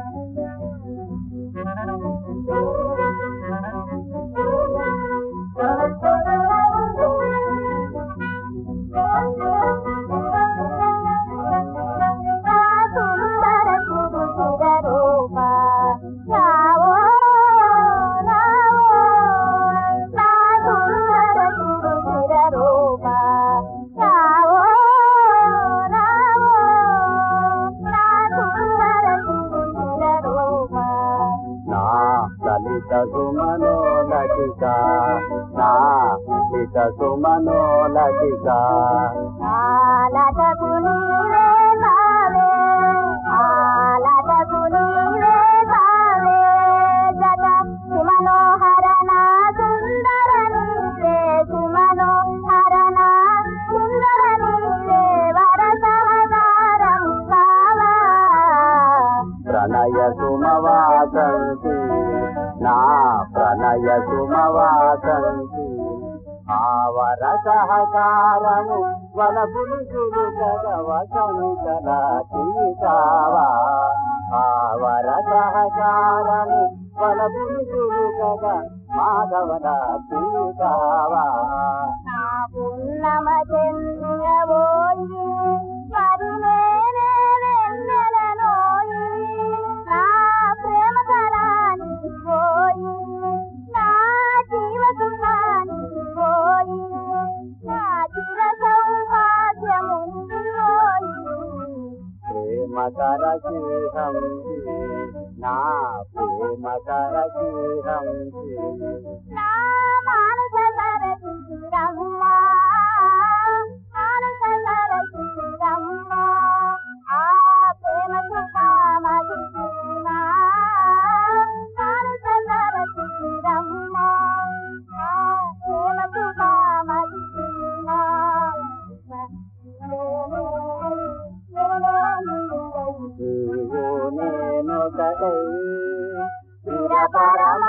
సుమనోలతికా నా లిత సుమనోలతికా ఆలటకు నీవే కావే ఆలటకు నీవే కావే జగ సుమనోహర నా సుందర నీవే సుమనోహర నా సుందర నీవే వర సహకారం కావా ప్రణయ సుమవాసంతి నా ప్రణయ సుమవాసంతి ఆవర సహకారము వలపులు చురుకవసంతలా తీసావా ఆవర సహకారము వలపులు చురుకగ మాధవలా తీసావా నా పున్నమ చంద్రవోయి పరిమేనే వెన్నెలనోయి నా ప్రేమ కళానికి పోయి నా జీవ సుఖానికి పోయి నా చిర సౌభాగ్యము పోయి ప్రేమ కరశీహంసి నా ప్రేమ కరశీహంసి నా మానస సరసిరమ్మ మానస సరసిరమ్మ ఆ ప్రేమ సుఖామది నా మానస సరసిరమ్మ ఆ ప్రేమ సుఖామది నా నీవు నేను కదై చిర పరమ